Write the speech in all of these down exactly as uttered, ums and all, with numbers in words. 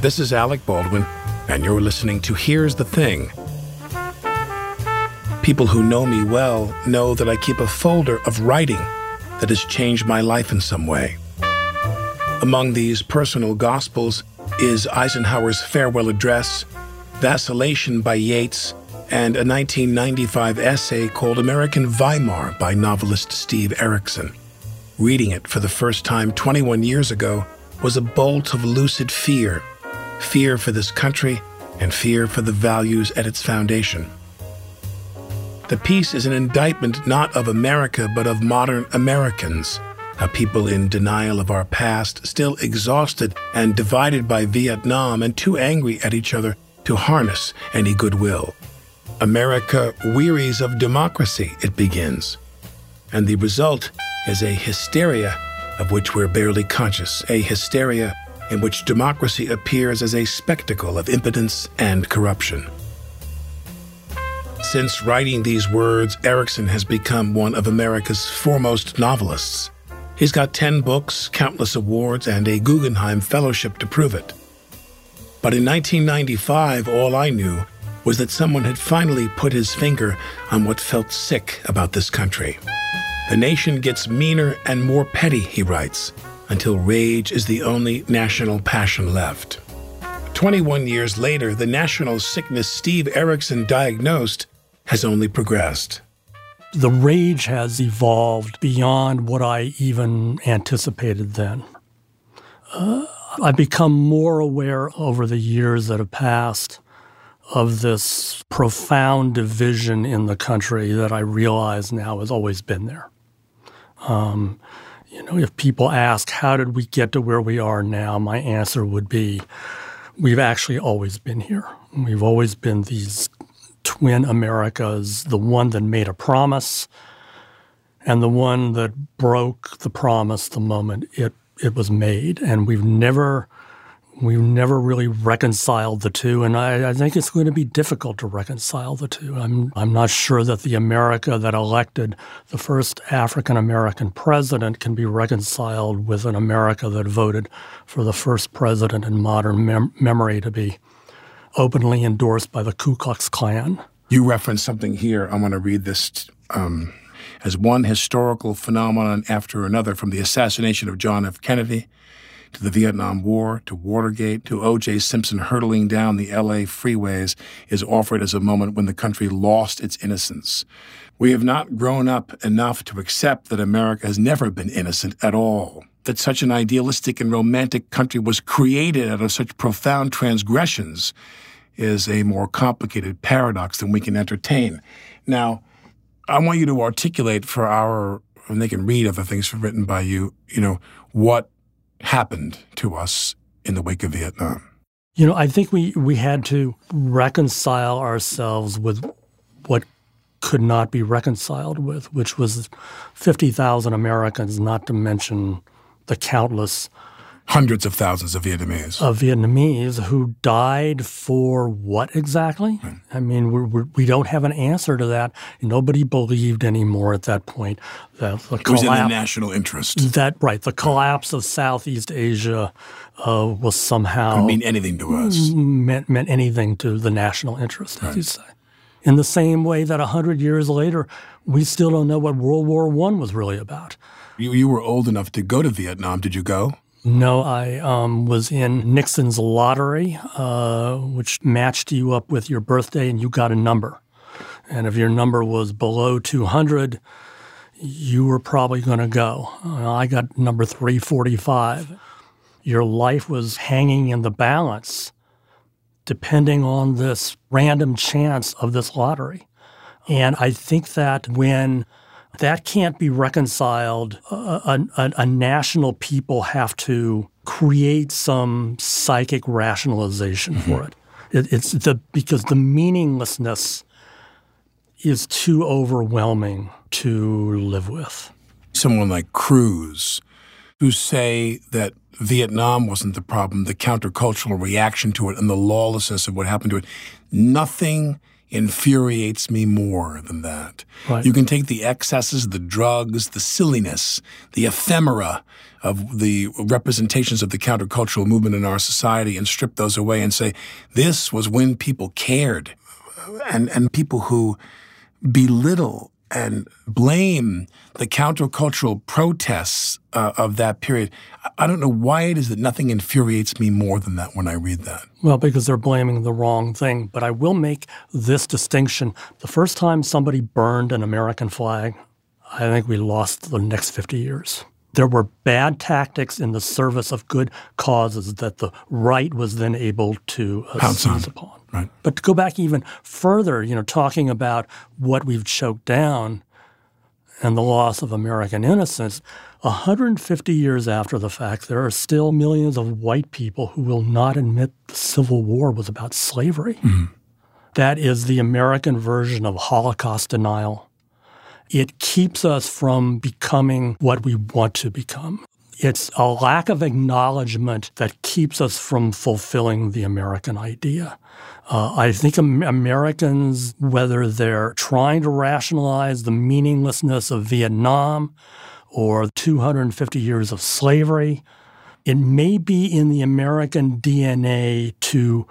This is Alec Baldwin, and you're listening to Here's the Thing. People who know me well know that I keep a folder of writing that has changed my life in some way. Among these personal gospels is Eisenhower's farewell address, Vacillation by Yeats, and a nineteen ninety-five essay called American Weimar by novelist Steve Erickson. Reading it for the first time twenty-one years ago was a bolt of lucid fear. Fear for this country and fear for the values at its foundation. The piece is an indictment not of America, but of modern Americans, a people in denial of our past, still exhausted and divided by Vietnam and too angry at each other to harness any goodwill. America wearies of democracy, it begins. And the result is a hysteria of which we're barely conscious, a hysteria in which democracy appears as a spectacle of impotence and corruption. Since writing these words, Erickson has become one of America's foremost novelists. He's got ten books, countless awards, and a Guggenheim Fellowship to prove it. But in nineteen ninety-five, all I knew was that someone had finally put his finger on what felt sick about this country. The nation gets meaner and more petty, he writes, until rage is the only national passion left. twenty-one years later, the national sickness Steve Erickson diagnosed has only progressed. The rage has evolved beyond what I even anticipated then. Uh, I've become more aware over the years that have passed of this profound division in the country that I realize now has always been there. Um, you know, if people ask, how did we get to where we are now, my answer would be, we've actually always been here. We've always been these twin Americas, the one that made a promise and the one that broke the promise the moment it, it was made. And we've never we've never really reconciled the two, and I, I think it's going to be difficult to reconcile the two. I'm I'm not sure that the America that elected the first African-American president can be reconciled with an America that voted for the first president in modern mem- memory to be openly endorsed by the Ku Klux Klan. You referenced something here. I want to read this um, as one historical phenomenon after another, from the assassination of John F. Kennedy to the Vietnam War, to Watergate, to O J. Simpson hurtling down the L A freeways, is offered as a moment when the country lost its innocence. We have not grown up enough to accept that America has never been innocent at all, that such an idealistic and romantic country was created out of such profound transgressions is a more complicated paradox than we can entertain. Now, I want you to articulate for our, and they can read other things written by you, you know, what happened to us in the wake of Vietnam. You know, I think we, we had to reconcile ourselves with what could not be reconciled with, which was fifty thousand Americans, not to mention the countless hundreds of thousands of Vietnamese. Of Vietnamese who died for what exactly? Right. I mean, we're, we're, we don't have an answer to that. Nobody believed anymore at that point that the it was collapse, in the national interest. That right, the collapse of Southeast Asia uh, was somehow Didn't mean anything to us. Meant meant anything to the national interest, as right. you say. In the same way that a hundred years later, we still don't know what World War One was really about. You you were old enough to go to Vietnam. Did you go? No, I um, was in Nixon's lottery, uh, which matched you up with your birthday, and you got a number. And if your number was below two hundred, you were probably going to go. Uh, I got number three forty-five. Your life was hanging in the balance depending on this random chance of this lottery. And I think that when that can't be reconciled, a, a, a national people have to create some psychic rationalization mm-hmm. for it. it. It's the because the meaninglessness is too overwhelming to live with. Someone like Cruz, who say that Vietnam wasn't the problem, the countercultural reaction to it and the lawlessness of what happened to it. Nothing infuriates me more than that. Right. You can take the excesses, the drugs, the silliness, the ephemera of the representations of the countercultural movement in our society and strip those away and say, this was when people cared. And, and people who belittle and blame the countercultural protests uh, of that period. I don't know why it is that nothing infuriates me more than that when I read that. Well, because they're blaming the wrong thing. But I will make this distinction. The first time somebody burned an American flag, I think we lost the next fifty years. There were bad tactics in the service of good causes that the right was then able to uh, seize upon. Right. But to go back even further, you know, talking about what we've choked down and the loss of American innocence, one hundred fifty years after the fact, there are still millions of white people who will not admit the Civil War was about slavery. Mm-hmm. That is the American version of Holocaust denial. It keeps us from becoming what we want to become. It's a lack of acknowledgement that keeps us from fulfilling the American idea. Uh, I think Am- Americans, whether they're trying to rationalize the meaninglessness of Vietnam or two hundred fifty years of slavery, it may be in the American D N A to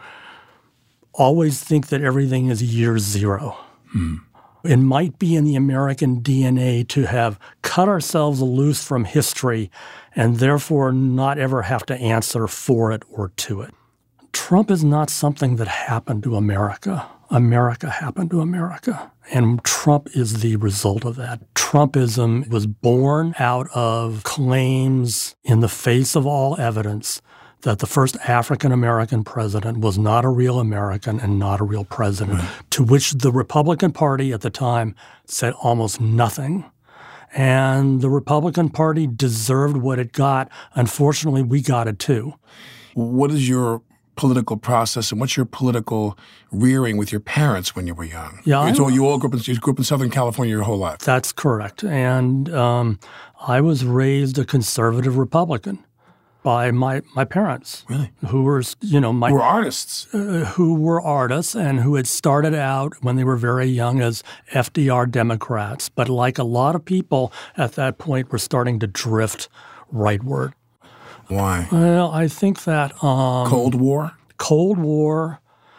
always think that everything is year zero. Hmm. It might be in the American D N A to have cut ourselves loose from history and therefore not ever have to answer for it or to it. Trump is not something that happened to America. America happened to America. And Trump is the result of that. Trumpism was born out of claims in the face of all evidence that the first African-American president was not a real American and not a real president, right. To which the Republican Party at the time said almost nothing. And the Republican Party deserved what it got. Unfortunately, we got it too. What is your political process and what's your political rearing with your parents when you were young? Yeah, so you all grew up, in, you grew up in Southern California your whole life. That's correct. And um, I was raised a conservative Republican by my, my parents. Really? Who were, you know, my... Who were artists. Uh, who were artists and who had started out when they were very young as F D R Democrats. But like a lot of people at that point were starting to drift rightward. Why? Well, I think that... Um, Cold War? Cold War,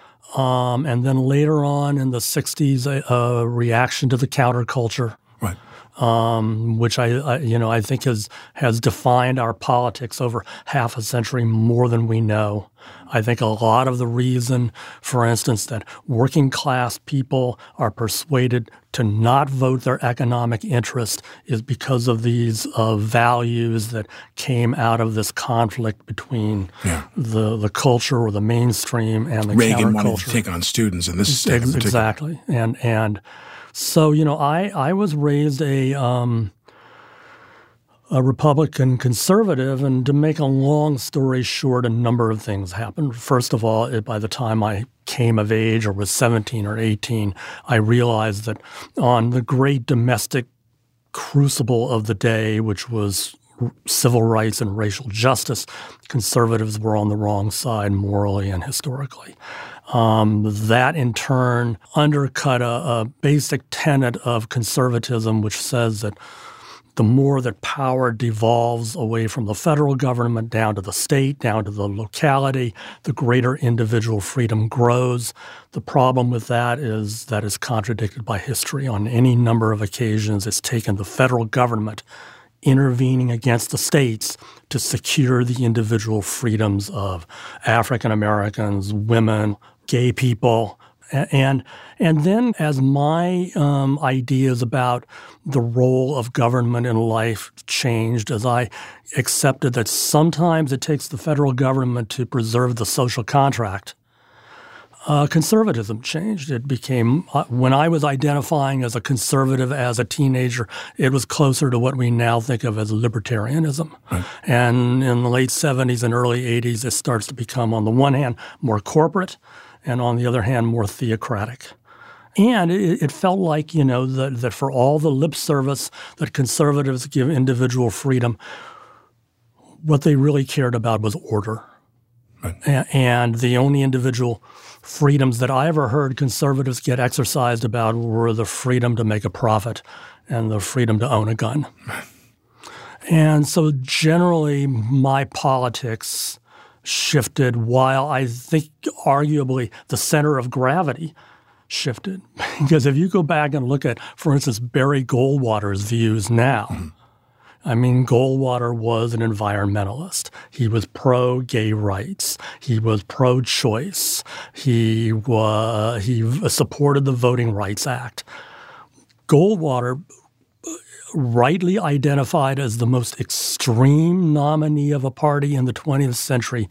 um, and then later on in the sixties, a, a reaction to the counterculture. Right. Um, which I, I, you know, I think has has defined our politics over half a century more than we know. I think a lot of the reason, for instance, that working class people are persuaded to not vote their economic interest is because of these uh, values that came out of this conflict between yeah. the the culture or the mainstream and the Reagan counterculture. wanted to take on students in this state in particular. Exactly, and and. So, you know, I, I was raised a um, a Republican conservative, and to make a long story short, a number of things happened. First of all, it, by the time I came of age or was seventeen or eighteen, I realized that on the great domestic crucible of the day, which was civil rights and racial justice, conservatives were on the wrong side morally and historically. Um, that, in turn, undercut a, a basic tenet of conservatism, which says that the more that power devolves away from the federal government down to the state, down to the locality, the greater individual freedom grows. The problem with that is that is contradicted by history. On any number of occasions, it's taken the federal government intervening against the states to secure the individual freedoms of African Americans, women, gay people. And and then as my um, ideas about the role of government in life changed, as I accepted that sometimes it takes the federal government to preserve the social contract, uh, conservatism changed. It became, uh, when I was identifying as a conservative as a teenager, it was closer to what we now think of as libertarianism. Right. And in the late seventies and early eighties, it starts to become, on the one hand, more corporate, and on the other hand, more theocratic. And it, it felt like, you know, that, that for all the lip service that conservatives give individual freedom, what they really cared about was order. Right. A- and the only individual freedoms that I ever heard conservatives get exercised about were the freedom to make a profit and the freedom to own a gun. Right. And so generally my politics shifted while I think arguably the center of gravity shifted. Because if you go back and look at, for instance, Barry Goldwater's views now, mm-hmm. I mean, Goldwater was an environmentalist. He was pro-gay rights. He was pro-choice. He was, he supported the Voting Rights Act. Goldwater, rightly identified as the most extreme nominee of a party in the twentieth century,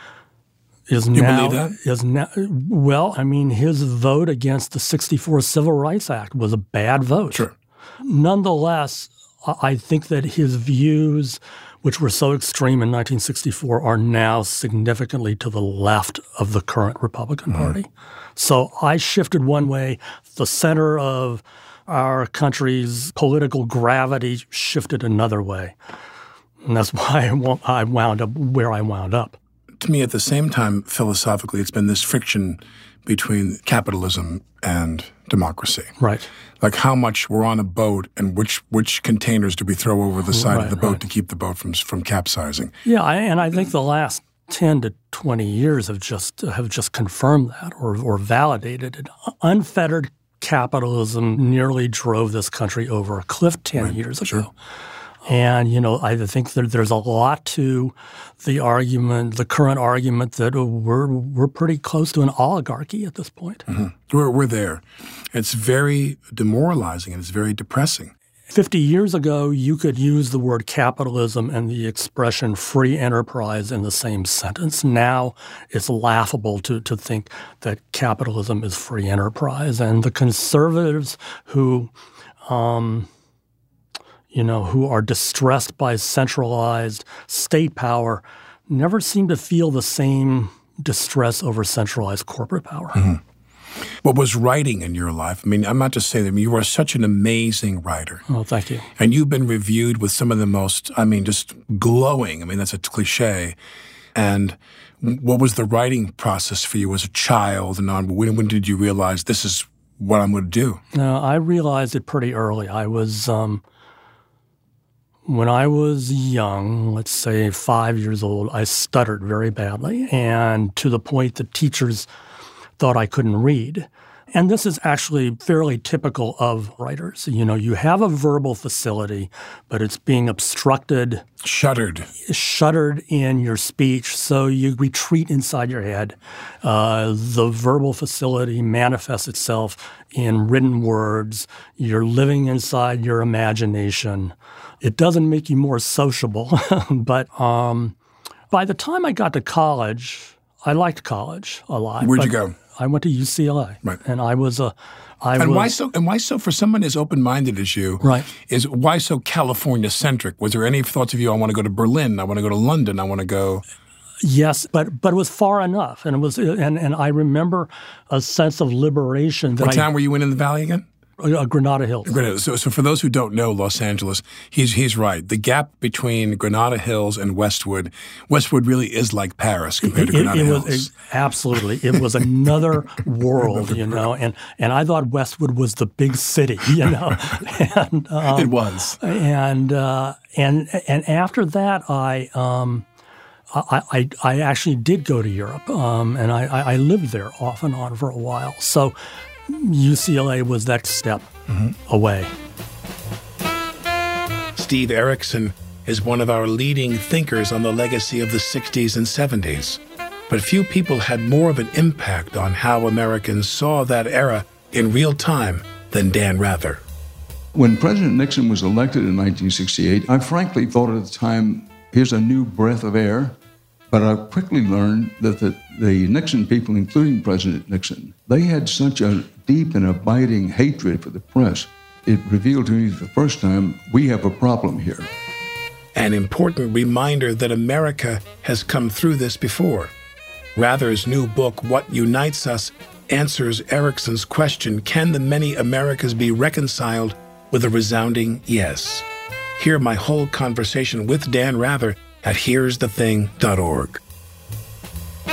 is you now, believe that? is now well, I mean, his vote against the sixty-four Civil Rights Act was a bad vote. Sure. Nonetheless, I think that his views, which were so extreme in nineteen sixty-four, are now significantly to the left of the current Republican mm-hmm. Party. So I shifted one way. The center of our country's political gravity shifted another way. And that's why I wound up where I wound up. To me, at the same time, philosophically, it's been this friction between capitalism and democracy. Right. Like how much we're on a boat and which which containers do we throw over the side right, of the boat right. to keep the boat from from capsizing. Yeah, I, and I think the last ten to twenty years have just have just confirmed that or or validated it. Unfettered capitalism nearly drove this country over a cliff ten right, years ago. Sure. And, you know, I think that there's a lot to the argument, the current argument that we're we're pretty close to an oligarchy at this point. Mm-hmm. We're, we're there. It's very demoralizing and it's very depressing. Fifty years ago, you could use the word capitalism and the expression free enterprise in the same sentence. Now it's laughable to, to think that capitalism is free enterprise. And the conservatives who um, – you know, who are distressed by centralized state power never seem to feel the same distress over centralized corporate power. Mm-hmm. What was writing in your life? I mean, I'm not just saying that. I mean, you are such an amazing writer. Oh, thank you. And you've been reviewed with some of the most, I mean, just glowing. I mean, that's a cliche. And what was the writing process for you as a child and on? When, when did you realize this is what I'm going to do? Uh, I realized it pretty early. I was... Um, When I was young, let's say five years old, I stuttered very badly, and to the point that teachers thought I couldn't read. And this is actually fairly typical of writers. You know, you have a verbal facility, but it's being obstructed. Shuttered. Shuttered in your speech, so you retreat inside your head. Uh, the verbal facility manifests itself in written words. You're living inside your imagination. It doesn't make you more sociable, but um, by the time I got to college, I liked college a lot. Where'd you go? I went to U C L A, right? And I was a. I and was, why so? And why so? For someone as open-minded as you, right? Is why so California-centric? Was there any thoughts of you? I want to go to Berlin. I want to go to London. I want to go. Yes, but but it was far enough, and it was, and and I remember a sense of liberation. That what town I, were you in in the Valley again? Uh, Granada Hills. Granada. So, so for those who don't know Los Angeles, he's he's right. The gap between Granada Hills and Westwood, Westwood really is like Paris compared to it, Granada it Hills. Was, it, absolutely, it was another world, you know. And and I thought Westwood was the big city, you know. and, um, it was. And uh, and and after that, I. Um, I, I, I actually did go to Europe, um, and I, I lived there off and on for a while. So U C L A was that step mm-hmm. away. Steve Erickson is one of our leading thinkers on the legacy of the sixties and seventies. But few people had more of an impact on how Americans saw that era in real time than Dan Rather. When President Nixon was elected in nineteen sixty-eight, I frankly thought at the time, here's a new breath of air. But I quickly learned that the, the Nixon people, including President Nixon, they had such a deep and abiding hatred for the press. It revealed to me for the first time, we have a problem here. An important reminder that America has come through this before. Rather's new book, What Unites Us, answers Erickson's question, can the many Americas be reconciled, with a resounding yes. Hear my whole conversation with Dan Rather at here's the thing dot org.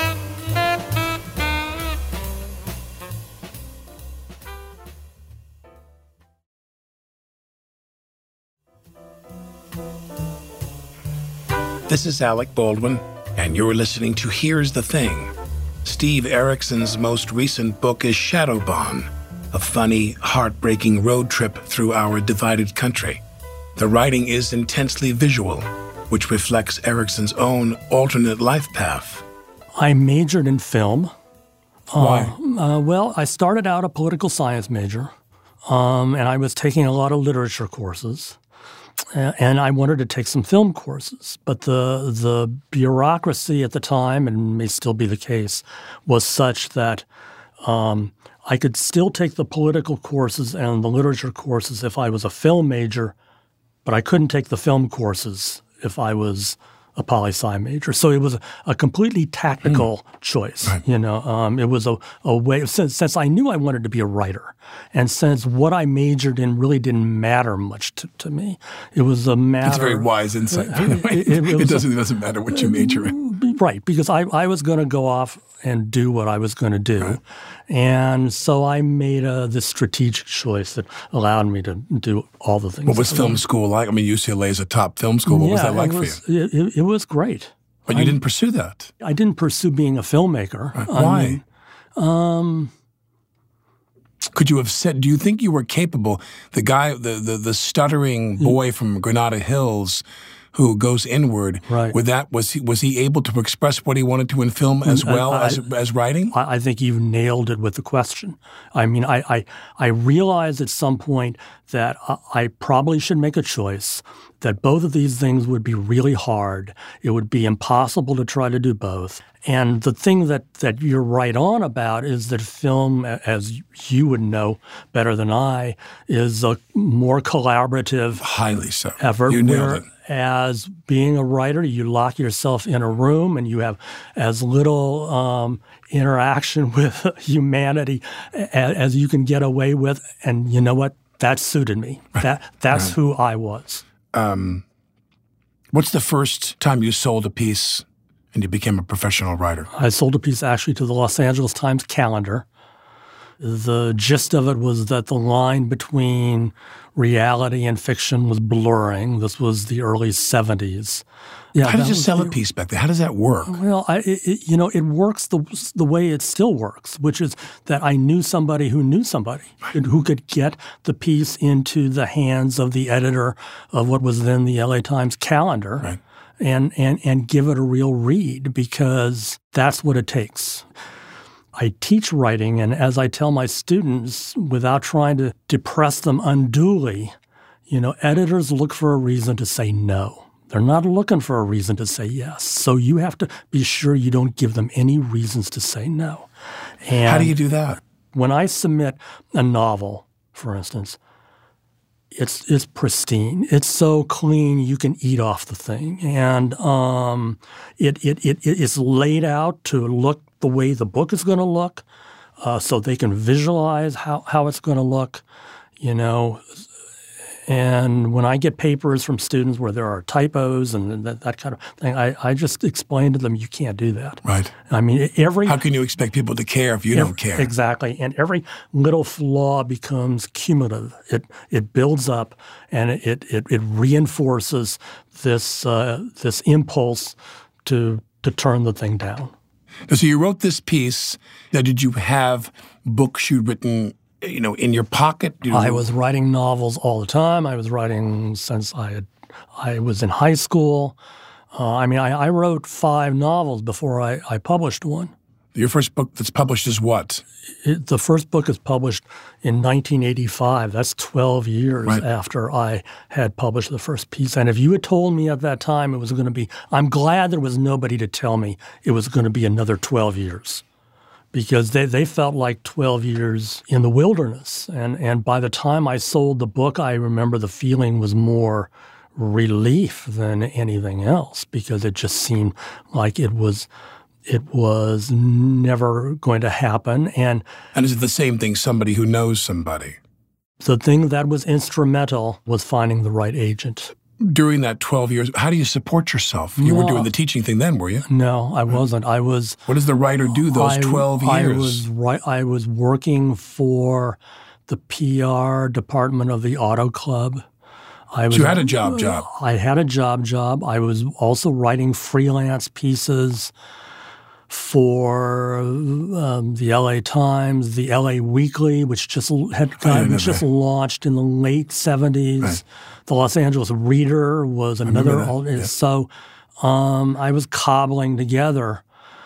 This is Alec Baldwin, and you're listening to Here's the Thing. Steve Erickson's most recent book is Shadowbahn, a funny, heartbreaking road trip through our divided country. The writing is intensely visual, which reflects Erickson's own alternate life path. I majored in film. Why? Uh, uh, well, I started out a political science major, um, and I was taking a lot of literature courses. And I wanted to take some film courses, but the the bureaucracy at the time, and may still be the case, was such that um, I could still take the political courses and the literature courses if I was a film major, but I couldn't take the film courses if I was a poli-sci major. So it was a, a completely tactical mm. choice. Right. You know, um, it was a, a way since since I knew I wanted to be a writer, and since what I majored in really didn't matter much to, to me, it was a matter. It's a very wise insight. By the way. It, it, it, it doesn't a, it doesn't matter what you major in, right? Because I I was going to go off and do what I was going to do, right. And so I made a, this strategic choice that allowed me to do all the things. What was film school like? I mean, U C L A is a top film school. What yeah, was that like it was, for you? It, it, it was great. But you I, didn't pursue that. I didn't pursue being a filmmaker. Right. Why? I mean, um, Could you have said, do you think you were capable, the guy, the the, the stuttering boy from Granada Hills who goes inward, right. with that, was he, was he able to express what he wanted to in film as well I, as as writing? I, I think you've nailed it with the question. I mean, I, I, I realized at some point that I, I probably should make a choice, that both of these things would be really hard. It would be impossible to try to do both. And the thing that, that you're right on about is that film, as you would know better than I, is a more collaborative Highly so. effort. You nailed it. As being a writer, you lock yourself in a room and you have as little um, interaction with humanity as, as you can get away with. And you know what? That suited me. That That's right. who I was. Um, what's the first time you sold a piece and you became a professional writer? I sold a piece actually to the Los Angeles Times Calendar. The gist of it was that the line between reality and fiction was blurring. This was the early seventies. Yeah, How did you sell a piece back then? How does that work? Well, I, it, you know, it works the the way it still works, which is that I knew somebody who knew somebody right. who could get the piece into the hands of the editor of what was then the L A Times Calendar right. and, and, and give it a real read, because that's what it takes. I teach writing, and as I tell my students, without trying to depress them unduly, you know, editors look for a reason to say no. They're not looking for a reason to say yes. So you have to be sure you don't give them any reasons to say no. And how do you do that? When I submit a novel, for instance, it's it's pristine. It's so clean you can eat off the thing, and um, it it it it's laid out to look the way the book is going to look, uh, so they can visualize how, how it's going to look, you know. And when I get papers from students where there are typos and that, that kind of thing, I, I just explain to them, you can't do that. Right. I mean, every... How can you expect people to care if you every, don't care? Exactly. And every little flaw becomes cumulative. It it builds up, and it it, it reinforces this uh, this impulse to to turn the thing down. So you wrote this piece. Now, did you have books you'd written, you know, in your pocket? You know, I was writing novels all the time. I was writing since I had, I was in high school. Uh, I mean, I, I wrote five novels before I, I published one. Your first book that's published is what? It, the first book is published in nineteen eighty-five. That's twelve years right. after I had published the first piece. And if you had told me at that time it was going to be, I'm glad there was nobody to tell me it was going to be another twelve years. Because they, they felt like twelve years in the wilderness. And, and by the time I sold the book, I remember the feeling was more relief than anything else, because it just seemed like it was it was never going to happen. And, and is it the same thing, somebody who knows somebody? The thing that was instrumental was finding the right agent. During that twelve years, how do you support yourself? You no, were doing the teaching thing then, were you? No, I wasn't. I was. What does the writer do those I, twelve years? I was right. I was working for the P R department of the Auto Club. I was, so you had a job job. I had a job job. I was also writing freelance pieces for um, the L A Times, the L A Weekly, which just had got, which just launched in the late seventies. Right. The Los Angeles Reader was another. Yeah. So um, I was cobbling together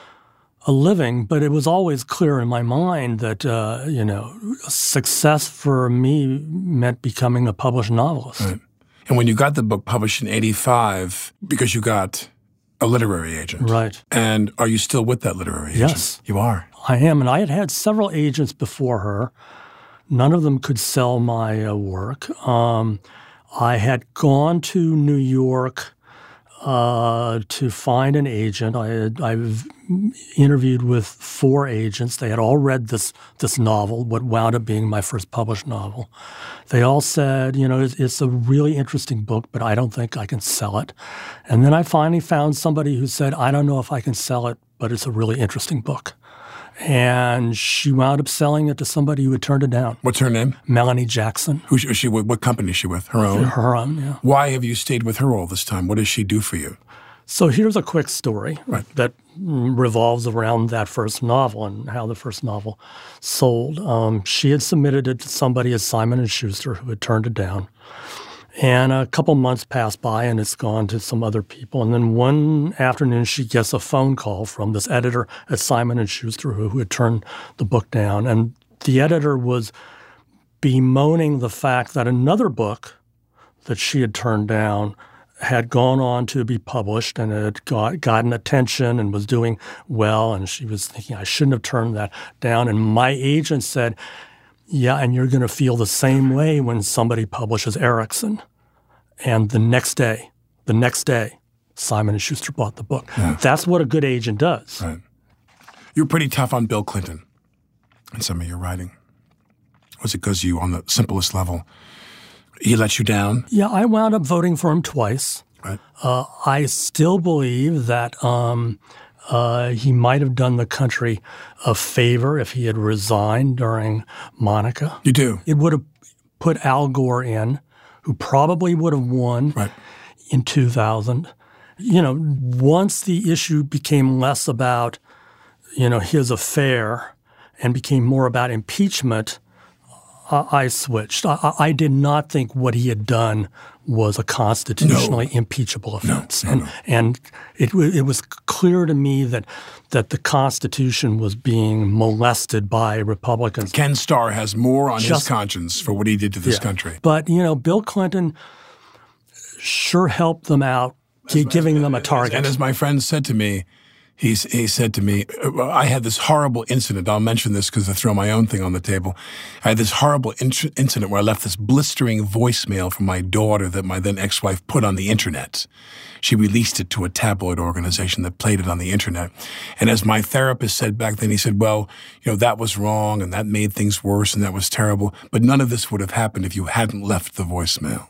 a living, but it was always clear in my mind that uh, you know success for me meant becoming a published novelist. Right. And when you got the book published in eighty-five, because you got a literary agent. Right. And are you still with that literary agent? Yes. You are? I am. And I had had several agents before her. None of them could sell my uh, work. Um, I had gone to New York uh, to find an agent. I had, I've interviewed with four agents. They had all read this this novel, what wound up being my first published novel. They all said, you know, it's, it's a really interesting book, but I don't think I can sell it. And then I finally found somebody who said, I don't know if I can sell it, but it's a really interesting book. And she wound up selling it to somebody who had turned it down. What's her name? Melanie Jackson. Who's she? What company is she with? Her own? Her own, yeah. Why have you stayed with her all this time? What does she do for you? So here's a quick story right. that revolves around that first novel and how the first novel sold. Um, she had submitted it to somebody at Simon and Schuster who had turned it down. And a couple months passed by, and it's gone to some other people. And then one afternoon, she gets a phone call from this editor at Simon and Schuster who, who had turned the book down. And the editor was bemoaning the fact that another book that she had turned down had gone on to be published and had got, gotten attention and was doing well. And she was thinking, I shouldn't have turned that down. And my agent said, yeah, and you're going to feel the same way when somebody publishes Erikson. And the next day, the next day, Simon and Schuster bought the book. Yeah. That's what a good agent does. Right. You're pretty tough on Bill Clinton in some of your writing. Was it because you, on the simplest level, he let you down? Yeah, I wound up voting for him twice. Right. Uh, I still believe that um, uh, he might have done the country a favor if he had resigned during Monica. You do? It would have put Al Gore in, who probably would have won right. in two thousand. You know, once the issue became less about, you know, his affair and became more about impeachment, I switched. I, I did not think what he had done was a constitutionally no. impeachable offense. No, no, and no. and it, it was clear to me that that the Constitution was being molested by Republicans. Ken Starr has more on Just, his conscience for what he did to this yeah. country. But, you know, Bill Clinton sure helped them out, as giving my, them a target. And as my friend said to me, He's, he said to me, I had this horrible incident. I'll mention this because I throw my own thing on the table. I had this horrible in- incident where I left this blistering voicemail from my daughter that my then ex-wife put on the internet. She released it to a tabloid organization that played it on the internet. And as my therapist said back then, he said, well, you know, that was wrong and that made things worse and that was terrible. But none of this would have happened if you hadn't left the voicemail.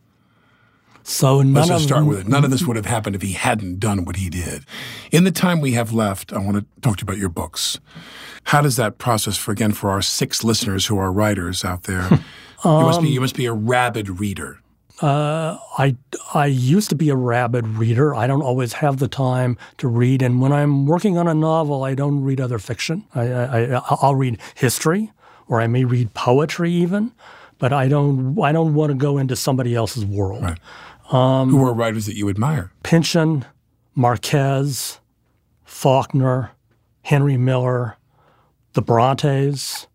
So none Let's just of start with it. None of this would have happened if he hadn't done what he did. In the time we have left, I want to talk to you about your books. How does that process, for again, for our six listeners who are writers out there, um, you must be you must be a rabid reader. Uh, I I used to be a rabid reader. I don't always have the time to read, and when I'm working on a novel, I don't read other fiction. I, I I'll read history, or I may read poetry even, but I don't I don't want to go into somebody else's world. Right. Um, Who are writers that you admire? Pynchon, Marquez, Faulkner, Henry Miller, the Brontes.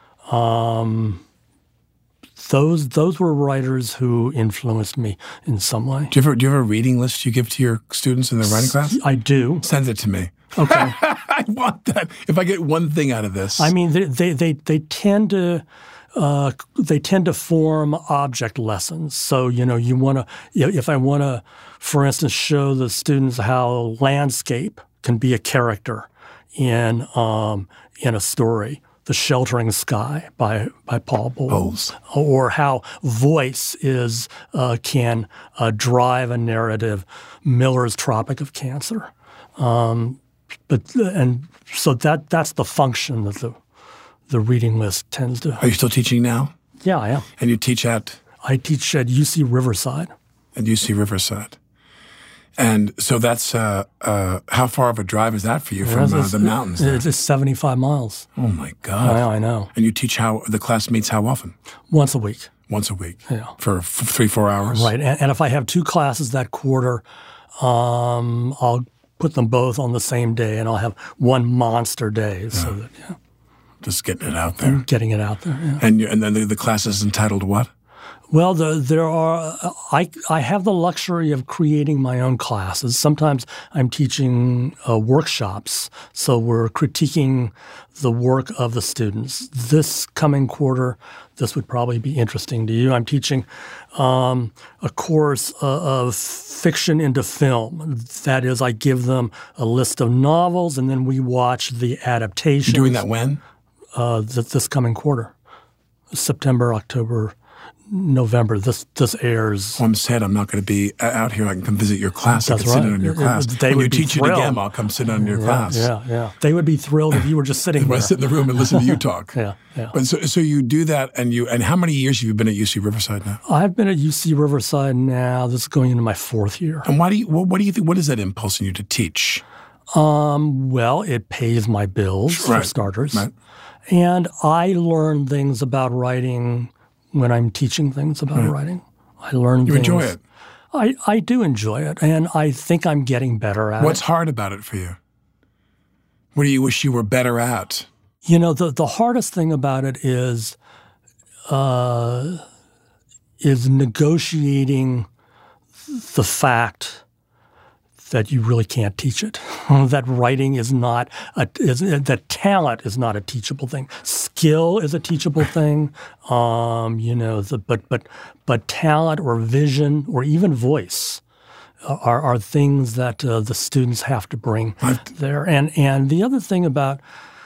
Um, those those were writers who influenced me in some way. Do you ever do you have a reading list you give to your students in their writing class? I do. Send it to me. Okay. I want that. If I get one thing out of this. I mean, they they they, they tend to. Uh, they tend to form object lessons. So, you know, you want to, if I want to, for instance, show the students how landscape can be a character in um, in a story, The Sheltering Sky by by Paul Bowles, Bowles. Or how voice is uh, can uh, drive a narrative, Miller's Tropic of Cancer. Um, but and so that that's the function that the the reading list tends to. Are you still teaching now? Yeah, I am. And you teach at? I teach at U C Riverside. At U C Riverside. And so that's, uh, uh, how far of a drive is that for you from uh, the mountains there? It's seventy-five miles. Oh, my God. I, I know. And you teach how the class meets how often? Once a week. Once a week? Yeah. For f- three, four hours? Right. And, and if I have two classes that quarter, um, I'll put them both on the same day, and I'll have one monster day. Yeah. So that, yeah. Just getting it out there. Getting it out there, yeah. And, you, and then the, the class is entitled what? Well, the, there are. I I have the luxury of creating my own classes. Sometimes I'm teaching uh, workshops, so we're critiquing the work of the students. This coming quarter, this would probably be interesting to you. I'm teaching um, a course uh, of fiction into film. That is, I give them a list of novels, and then we watch the adaptations. You're doing that when? Uh, th- this coming quarter, September, October. November. This this airs. Well, I'm sad I'm not going to be out here. I can come visit your class. That's I can right. sit in on your class. They when would you be teach thrilled. it again, I'll come sit on your yeah, class. Yeah, yeah. They would be thrilled if you were just sitting there. I sit in the room and listen to you talk. yeah, yeah. But so, so you do that, and you and how many years have you been at U C Riverside now? I've been at U C Riverside now. This is going into my fourth year. And why do you? What, what do you think? What is that impulse in you to teach? Um, well, it pays my bills right. for starters, right. and I learn things about writing. When I'm teaching things about right. writing, I learn you things. You enjoy it? I, I do enjoy it, and I think I'm getting better at What's it. What's hard about it for you? What do you wish you were better at? You know, the, the hardest thing about it is uh, is negotiating the fact that you really can't teach it. That writing is not a, is, that talent is not a teachable thing. Skill is a teachable thing, um, you know. The, but but but talent or vision or even voice are are things that uh, the students have to bring I've, there. And and the other thing about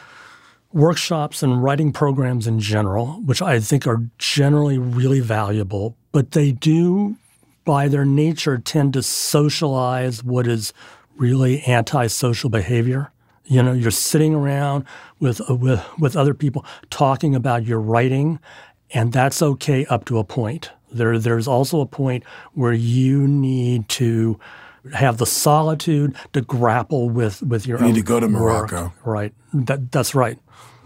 workshops and writing programs in general, which I think are generally really valuable, but they do, by their nature, tend to socialize what is really antisocial behavior. You know, you're sitting around with uh, with with other people talking about your writing, and that's okay up to a point. There, there's also a point where you need to have the solitude to grapple with with your you own need to go to work. Morocco. Right. That, that's right.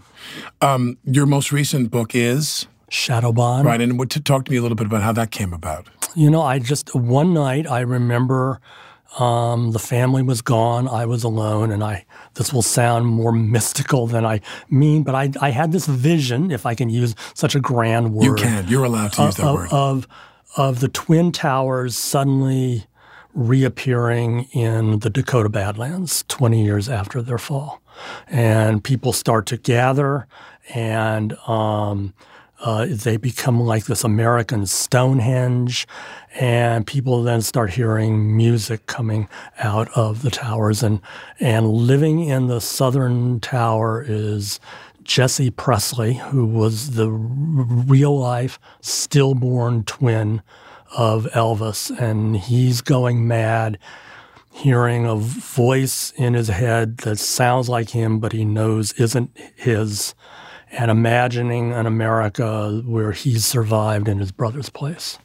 Um, your most recent book is Shadowbond. Right, and what, to talk to me a little bit about how that came about. You know, I just, one night I remember um, the family was gone, I was alone, and I, this will sound more mystical than I mean, but I, I had this vision, if I can use such a grand word. You can, you're allowed to use that of, word. Of, of the Twin Towers suddenly reappearing in the Dakota Badlands twenty years after their fall. And people start to gather, and um, Uh, they become like this American Stonehenge, and people then start hearing music coming out of the towers. And and living in the southern tower is Jesse Presley, who was the real-life, stillborn twin of Elvis. And he's going mad, hearing a voice in his head that sounds like him, but he knows isn't his, and imagining an America where he's survived in his brother's place.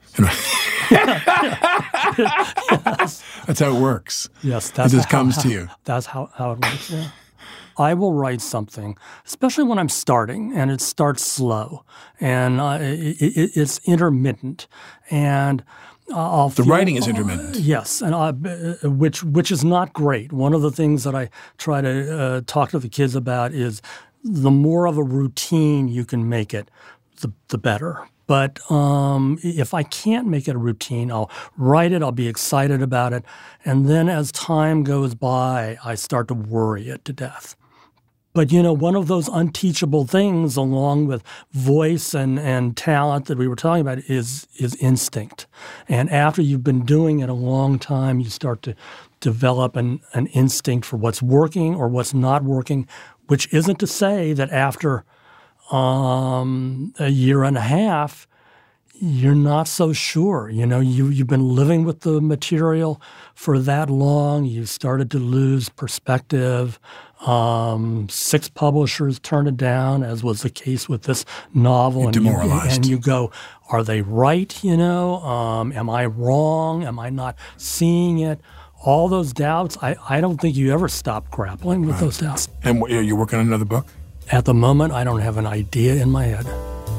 Yes. That's how it works. Yes, that's it just how, comes how, to you. That's how, how it works. Yeah. I will write something, especially when I'm starting, and it starts slow, and uh, it, it, it's intermittent, and I'll the feel, writing is intermittent. Uh, yes, and I, which which is not great. One of the things that I try to uh, talk to the kids about is, the more of a routine you can make it, the the better. But um, if I can't make it a routine, I'll write it, I'll be excited about it, and then as time goes by, I start to worry it to death. But, you know, one of those unteachable things, along with voice and, and talent that we were talking about, is is instinct. And after you've been doing it a long time, you start to develop an, an instinct for what's working or what's not working, which isn't to say that after um, a year and a half, you're not so sure. You know, you, you've been living with the material for that long. You've started to lose perspective. Um, six publishers turn it down, as was the case with this novel. You're demoralized. And you, and you go, are they right, you know? Um, am I wrong? Am I not seeing it? All those doubts, I, I don't think you ever stop grappling with right. those doubts. And what, you're working on another book? At the moment, I don't have an idea in my head.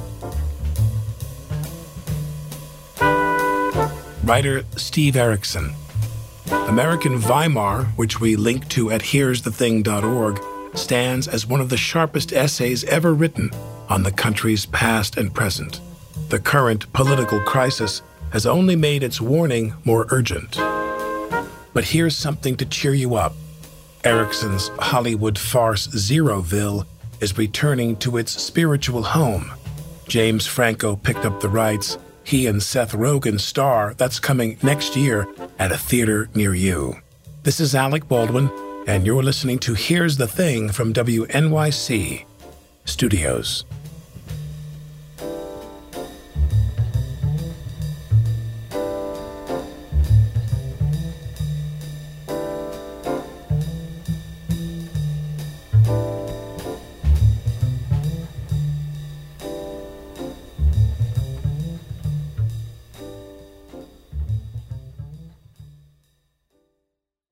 Writer Steve Erickson. American Weimar, which we link to at here's the thing dot org, stands as one of the sharpest essays ever written on the country's past and present. The current political crisis has only made its warning more urgent. But here's something to cheer you up. Erickson's Hollywood farce Zeroville is returning to its spiritual home. James Franco picked up the rights. He and Seth Rogen star. That's coming next year at a theater near you. This is Alec Baldwin, and you're listening to Here's the Thing from W N Y C Studios.